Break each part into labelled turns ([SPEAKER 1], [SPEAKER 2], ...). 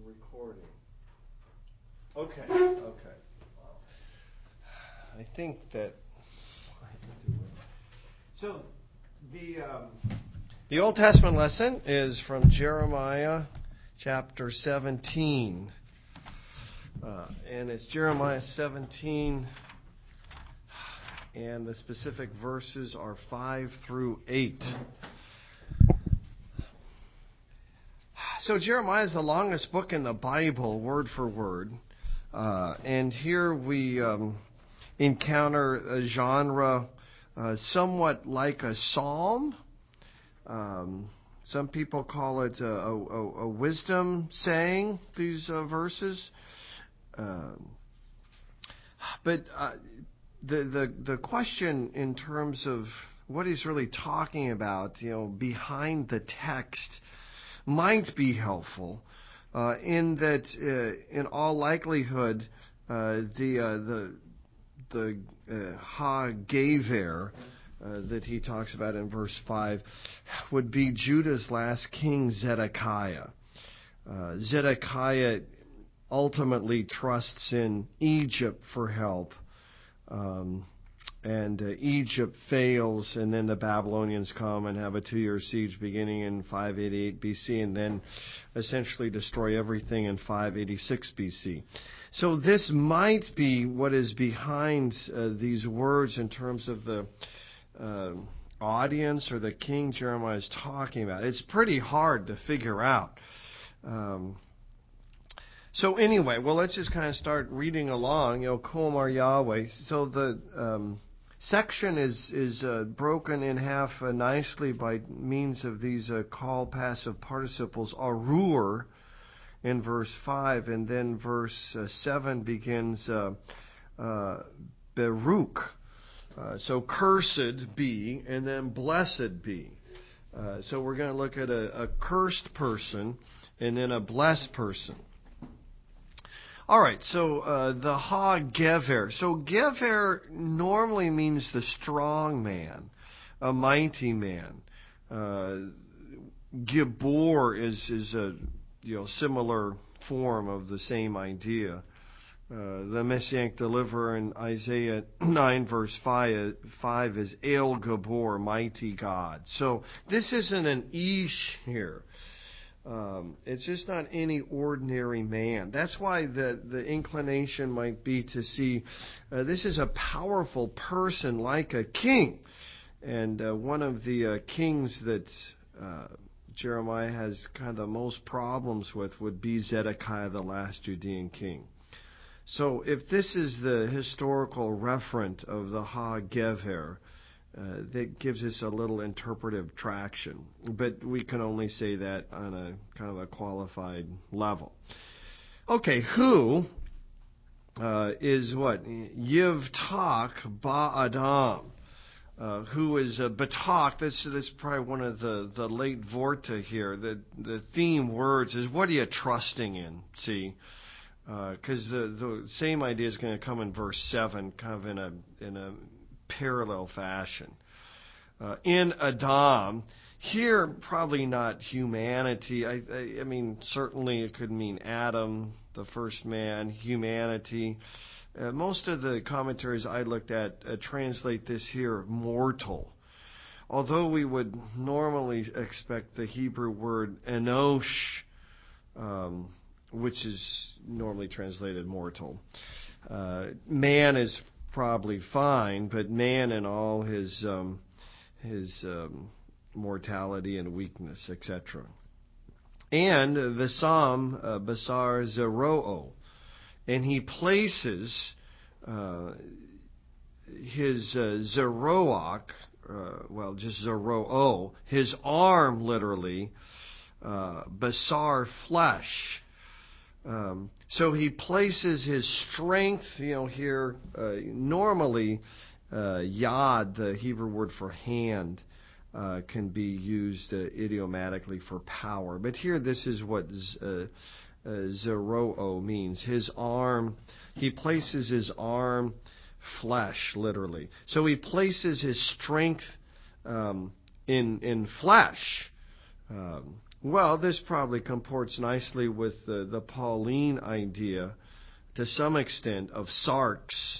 [SPEAKER 1] recording. Okay. Wow. I think that. So, the Old Testament lesson is from Jeremiah chapter 17. And it's Jeremiah 17, and the specific verses are 5 through 8. So Jeremiah is the longest book in the Bible, word for word. And here we encounter a genre somewhat like a psalm. Some people call it a wisdom saying, these verses. But the question in terms of what he's really talking about, behind the text, might be helpful in that, in all likelihood, the Ha-Gever that he talks about in verse 5 would be Judah's last king, Zedekiah. Zedekiah ultimately trusts in Egypt for help. And Egypt fails, and then the Babylonians come and have a 2-year siege beginning in 588 BC, and then essentially destroy everything in 586 BC. So this might be what is behind these words in terms of the audience or the king Jeremiah is talking about. It's pretty hard to figure out. So anyway, well, let's just kind of start reading along. Komar Yahweh. So the section is broken in half nicely by means of these call passive participles. Arur in verse 5, and then verse 7 begins Baruch. So cursed be, and then blessed be. So we're going to look at a cursed person and then a blessed person. All right, so the Ha-Gever. So Gever normally means the strong man, a mighty man. Gibor is a similar form of the same idea. The Messianic deliverer in Isaiah 9 verse 5 is El Gabor, mighty God. So this isn't an Ish here. It's just not any ordinary man. That's why the inclination might be to see this is a powerful person like a king. And one of the kings that Jeremiah has kind of the most problems with would be Zedekiah, the last Judean king. So if this is the historical referent of the Ha-Gever, that gives us a little interpretive traction. But we can only say that on a kind of a qualified level. Okay, who is what? Yivtak Ba'adam. Who is Batak? This is probably one of the late Vorta here. The theme words is, what are you trusting in? See? Because the same idea is going to come in verse 7, kind of in a parallel fashion. In Adam, here probably not humanity. I mean, certainly it could mean Adam, the first man, humanity. Most of the commentaries I looked at translate this here mortal. Although we would normally expect the Hebrew word enosh, which is normally translated mortal. Man is probably fine, but man in all his mortality and weakness, etc. And Visam Basar Zeroo, and he places his Zeroach, just Zeroo, his arm literally, Basar flesh. So he places his strength, here, normally, yad, the Hebrew word for hand, can be used idiomatically for power. But here this is what Zeroo means. His arm, he places his arm flesh, literally. So he places his strength in flesh. Well, this probably comports nicely with the Pauline idea, to some extent, of sarx,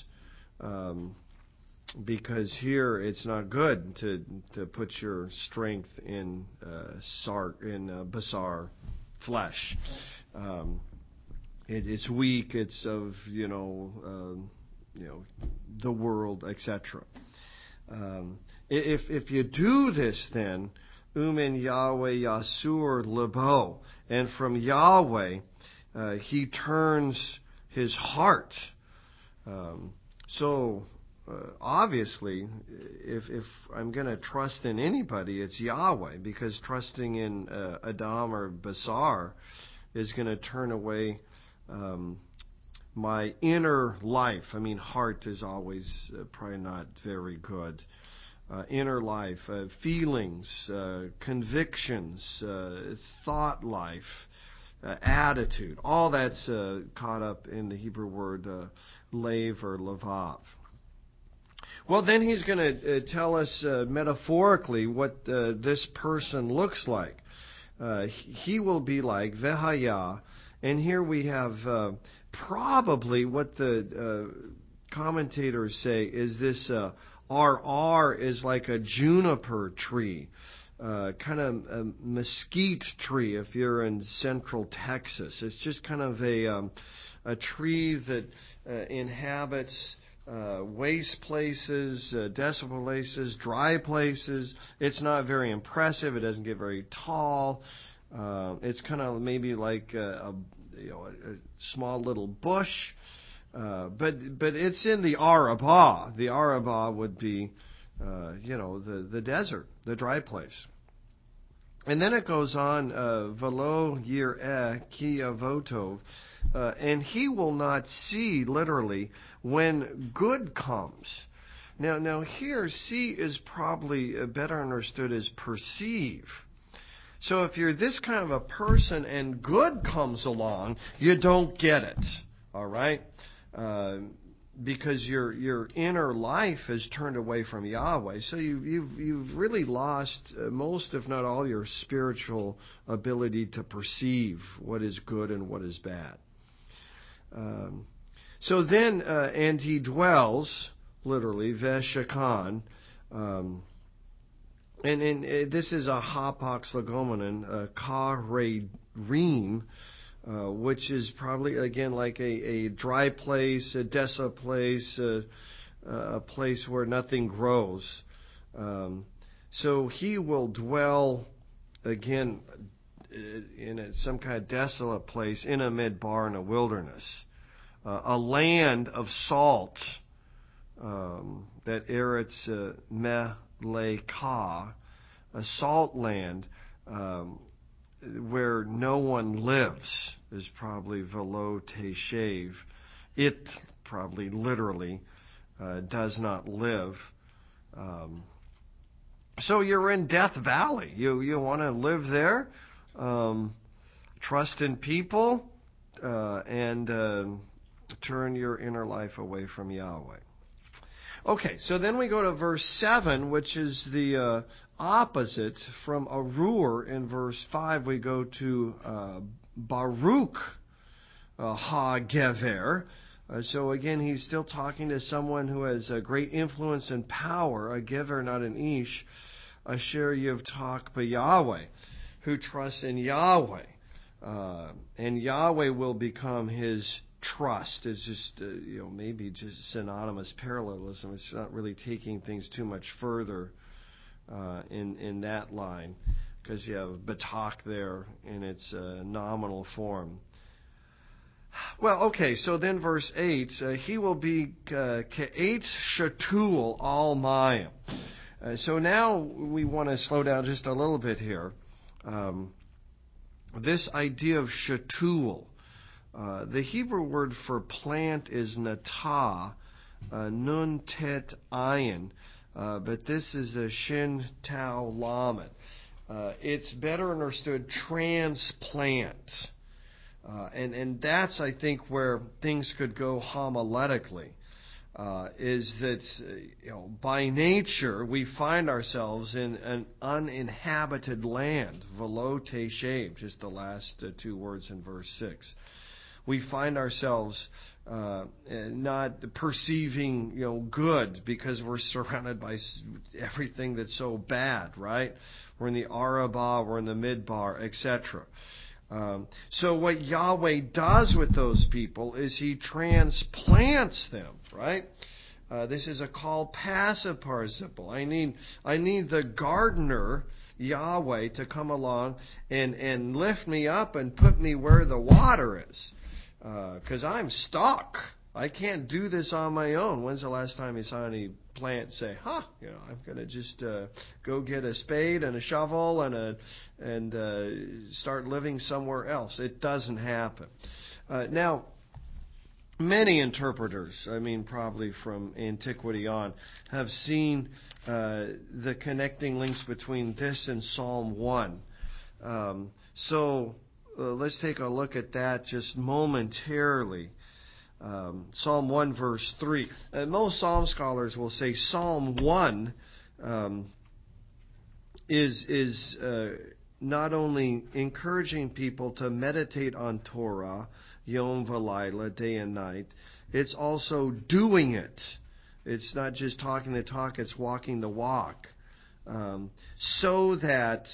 [SPEAKER 1] because here it's not good to put your strength in basar, flesh. It's weak. It's of the world, etc. If you do this, then umin Yahweh Yasur Lebo, and from Yahweh He turns his heart. Obviously, if I'm going to trust in anybody, it's Yahweh, because trusting in Adam or Basar is going to turn away my inner life. I mean, heart is always probably not very good. Inner life, feelings, convictions, thought life, attitude, all that's caught up in the Hebrew word lev or levav. Well, then he's going to tell us metaphorically what this person looks like. He will be like Vehaya, and here we have probably what the commentators say is this RR is like a juniper tree, kind of a mesquite tree if you're in central Texas. It's just kind of a tree that inhabits waste places, desolate places, dry places. It's not very impressive. It doesn't get very tall. It's kind of maybe like a small little bush. But it's in the Arabah. The Arabah would be, the desert, the dry place. And then it goes on, Velo yireh ki avotov, and he will not see, literally, when good comes. Now here, see is probably better understood as perceive. So if you're this kind of a person and good comes along, you don't get it. All right? Because your inner life has turned away from Yahweh, so you've really lost most, if not all, your spiritual ability to perceive what is good and what is bad. So then, and he dwells, literally, veshakan, and this is a hapax legomenon, karerim, which is probably, again, like a dry place, a desolate place, a place where nothing grows. So he will dwell, again, in some kind of desolate place, in a midbar, in a wilderness. A land of salt, that Eretz Meleka, a salt land, where no one lives, is probably velo teshev. It probably literally does not live. So you're in Death Valley. You want to live there, trust in people, and turn your inner life away from Yahweh. Okay, so then we go to verse 7, which is the opposite from Arur. In verse 5, we go to Baruch ha-gever. So again, he's still talking to someone who has a great influence and power, a gever, not an ish, asher yivtach b'Yahweh, who trusts in Yahweh. And Yahweh will become his trust. Is just, maybe just synonymous parallelism. It's not really taking things too much further in that line, because you have Batak there in its nominal form. Well, okay, so then verse 8, he will be Ke'et Shatul Al Mayim. So now we want to slow down just a little bit here. This idea of Shatul, the Hebrew word for plant is natah, nun tet ayin, but this is a shin tau lamed. It's better understood transplant. And that's, I think, where things could go homiletically. is that by nature we find ourselves in an uninhabited land. Velo teshev, just the last two words in verse 6. We find ourselves not perceiving good because we're surrounded by everything that's so bad, right? We're in the Arabah, we're in the Midbar, etc. So what Yahweh does with those people is He transplants them, right? This is a called passive participle. I need the gardener, Yahweh, to come along and lift me up and put me where the water is. Because I'm stuck. I can't do this on my own. When's the last time you saw any plant say, I'm going to just go get a spade and a shovel and start living somewhere else? It doesn't happen. Now, many interpreters, probably from antiquity on, have seen the connecting links between this and Psalm 1. Let's take a look at that just momentarily. Psalm 1 verse 3. Most Psalm scholars will say Psalm 1 is not only encouraging people to meditate on Torah, Yom V'Laila, day and night, it's also doing it. It's not just talking the talk, it's walking the walk. So that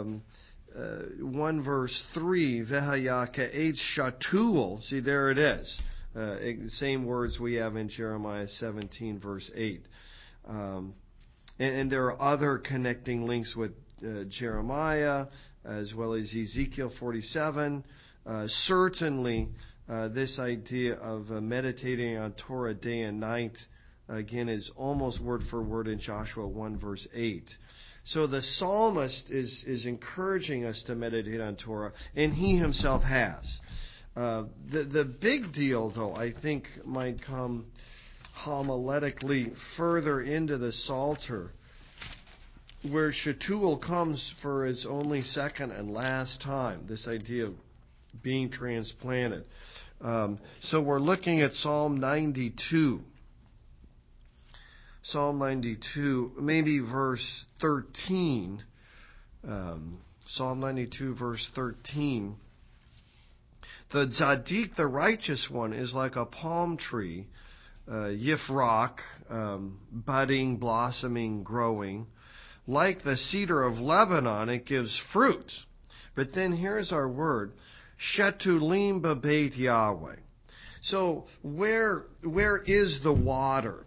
[SPEAKER 1] 1 verse 3, V'haya ka'et shatul, see there it is. Same words we have in Jeremiah 17 verse 8. And there are other connecting links with Jeremiah as well as Ezekiel 47. Certainly this idea of meditating on Torah day and night, again, is almost word for word in Joshua 1 verse 8. So the psalmist is encouraging us to meditate on Torah, and he himself has. The big deal, though, I think might come homiletically further into the Psalter, where Shetuel comes for its only second and last time, this idea of being transplanted. So we're looking at Psalm 92. Psalm 92, maybe verse 13. Psalm 92, verse 13. The tzaddik, the righteous one, is like a palm tree, yifrak, budding, blossoming, growing. Like the cedar of Lebanon, it gives fruit. But then here's our word, shetulim b'beit Yahweh. So where is the water,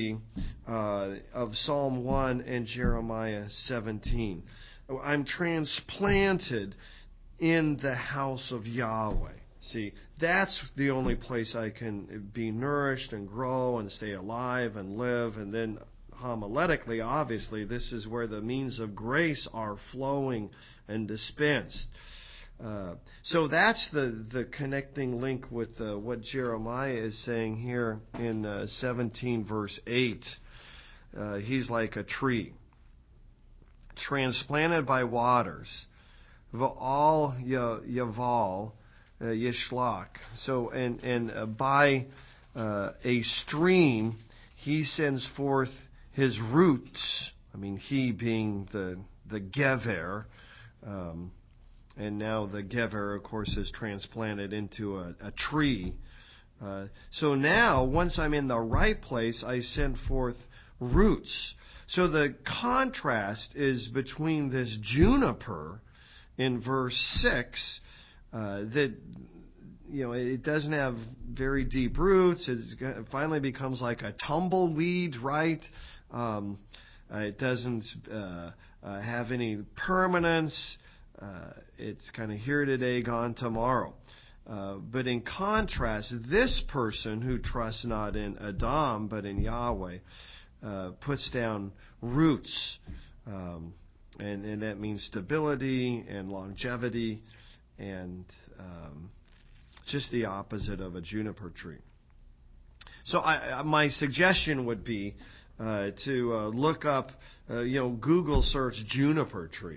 [SPEAKER 1] of Psalm 1 and Jeremiah 17? I'm transplanted in the house of Yahweh. See, that's the only place I can be nourished and grow and stay alive and live. And then homiletically, obviously, this is where the means of grace are flowing and dispensed. So that's the connecting link with what Jeremiah is saying here in 17 verse 8. He's like a tree, transplanted by waters. V'al yaval yishlak. So, and by a stream, he sends forth his roots. He being the Gever. And now the Gever, of course, is transplanted into a tree. So now, once I'm in the right place, I send forth roots. So the contrast is between this juniper in verse 6, that it doesn't have very deep roots. It finally becomes like a tumbleweed, right? It doesn't have any permanence. It's kind of here today, gone tomorrow. But in contrast, this person who trusts not in Adam but in Yahweh puts down roots. And that means stability and longevity and just the opposite of a juniper tree. So my suggestion would be to look up, Google search juniper tree.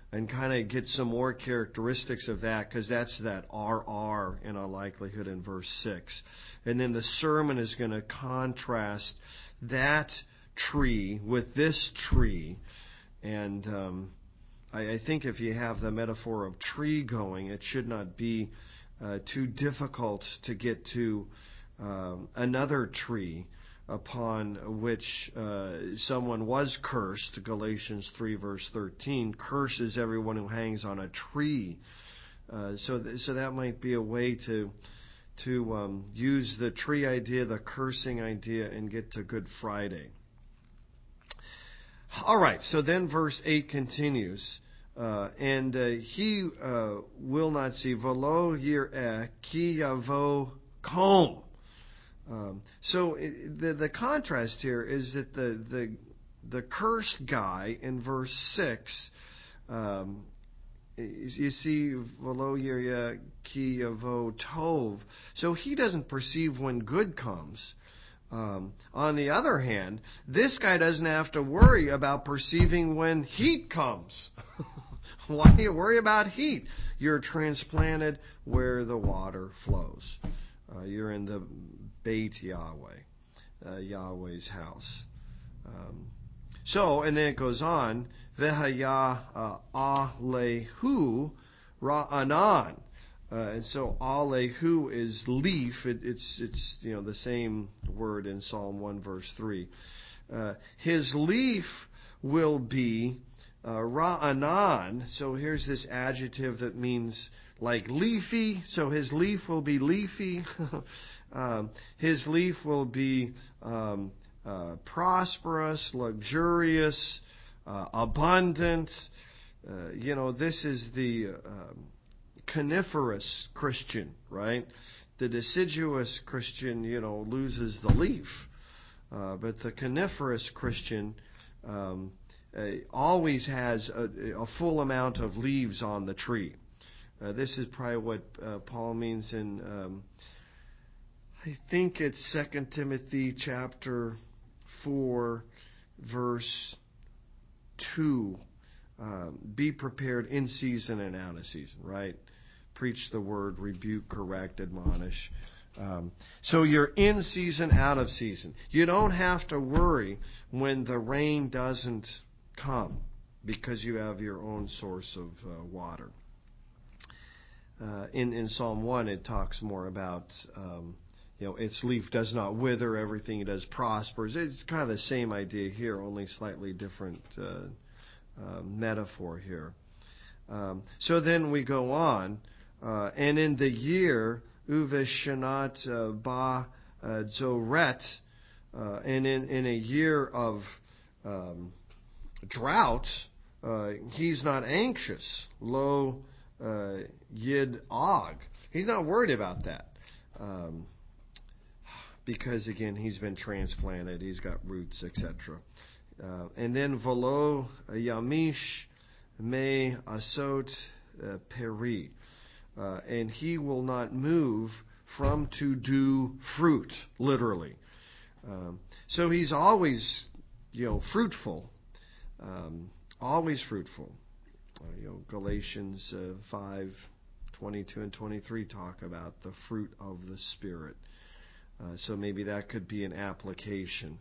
[SPEAKER 1] and kind of get some more characteristics of that, because that's that RR in all likelihood in verse 6. And then the sermon is going to contrast that tree with this tree. And I think if you have the metaphor of tree going, it should not be too difficult to get to another tree upon which someone was cursed. Galatians 3 verse 13 curses everyone who hangs on a tree. So that might be a way to use the tree idea, the cursing idea, and get to Good Friday. All right, so then verse 8 continues. And he will not see velo yireh ki yavo kom. So the contrast here is that the cursed guy in verse 6, you see velo yireh ki yavo tov. So he doesn't perceive when good comes. On the other hand, this guy doesn't have to worry about perceiving when heat comes. Why do you worry about heat? You're transplanted where the water flows. You're in the Beit Yahweh, Yahweh's house. And then it goes on, Vehaya alehu ra'anan. And so alehu is leaf. It's the same word in Psalm 1 verse 3. His leaf will be ra'anan. So here's this adjective that means like leafy. So his leaf will be leafy. His leaf will be prosperous, luxurious, abundant. This is the coniferous Christian, right? The deciduous Christian, loses the leaf. But the coniferous Christian always has a full amount of leaves on the tree. This is probably what Paul means in, I think it's 2 Timothy chapter 4, verse 2. Be prepared in season and out of season, right? Preach the word, rebuke, correct, admonish. So you're in season, out of season. You don't have to worry when the rain doesn't come because you have your own source of water. In Psalm 1, it talks more about, its leaf does not wither, everything it does prospers. It's kind of the same idea here, only slightly different metaphor here. So then we go on, and in the year Uveshanat Ba Zoret, and in a year of drought, he's not anxious. Lo Yid Og. He's not worried about that. Because again, he's been transplanted, he's got roots, etc. And then Velo Yamish Me Asot Peri. And he will not move from to do fruit, literally. So he's always, fruitful. Always fruitful. Galatians 5:22 and 23 talk about the fruit of the Spirit. So maybe that could be an application.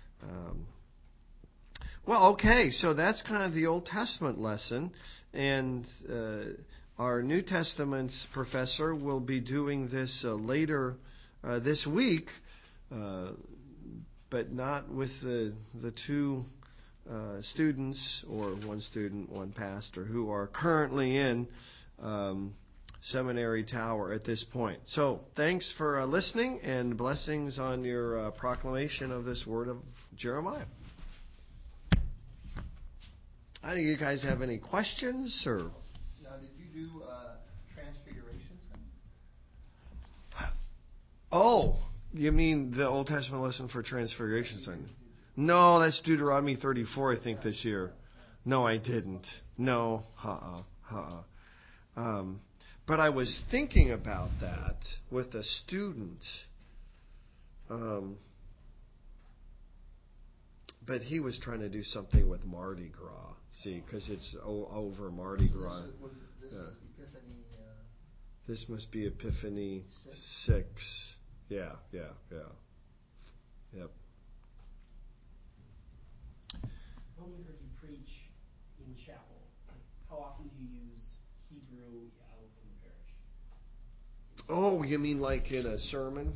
[SPEAKER 1] So that's kind of the Old Testament lesson. And our New Testament professor will be doing this later this week, but not with the two students, or one student, one pastor, who are currently in Seminary Tower at this point. So thanks for listening, and blessings on your proclamation of this word of Jeremiah. Do you guys have any questions? Or
[SPEAKER 2] now, did you do Transfiguration Sunday?
[SPEAKER 1] Oh, you mean the Old Testament lesson for Transfiguration Sunday? No, that's Deuteronomy 34, I think, this year. No, I didn't. No, but I was thinking about that with a student but he was trying to do something with Mardi Gras. See, because it's over Mardi Gras.
[SPEAKER 2] This is Epiphany.
[SPEAKER 1] This must be Epiphany
[SPEAKER 2] 6.
[SPEAKER 1] Yeah. Yep.
[SPEAKER 3] When we heard you preach in chapel, how often do you use Hebrew out in the parish?
[SPEAKER 1] Oh, you mean like in a sermon?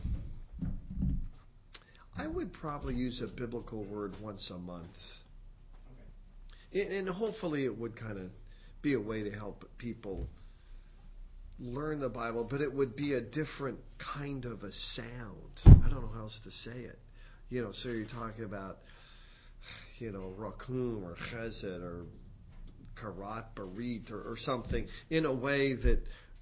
[SPEAKER 1] I would probably use a biblical word once a month. Okay. And hopefully it would kind of be a way to help people learn the Bible, but it would be a different kind of a sound. I don't know how else to say it. So you're talking about, Rakum or Chesed or Karat Barit or something in a way that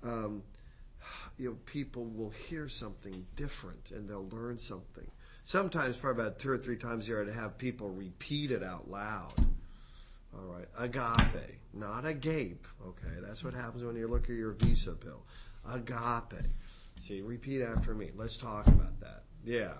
[SPEAKER 1] people will hear something different and they'll learn something. Sometimes, probably about 2 or 3 times a year, to have people repeat it out loud. All right, agape, not agape. Okay, that's what happens when you look at your Visa bill. Agape. See, repeat after me. Let's talk about that. Yeah.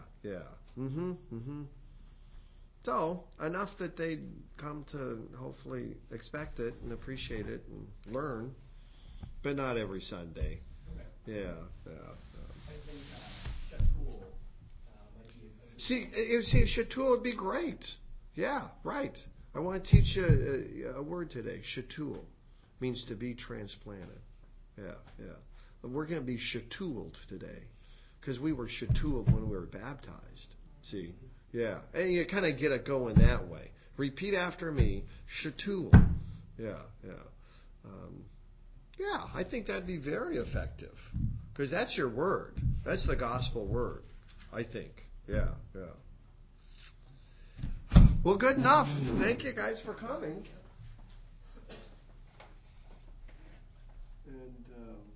[SPEAKER 1] So, enough that they come to hopefully expect it and appreciate it and learn, but not every Sunday.
[SPEAKER 3] Okay.
[SPEAKER 1] Yeah.
[SPEAKER 3] I think Shatul might be a
[SPEAKER 1] See, Shatul would be great. Yeah, right. I want to teach you a word today. Shatul means to be transplanted. Yeah. We're going to be shatuled today because we were shatuled when we were baptized. See? Yeah. And you kind of get it going that way. Repeat after me. Shatul. Yeah. I think that'd be very effective because that's your word. That's the gospel word, I think. Yeah. Well, good enough. Thank you guys for coming. And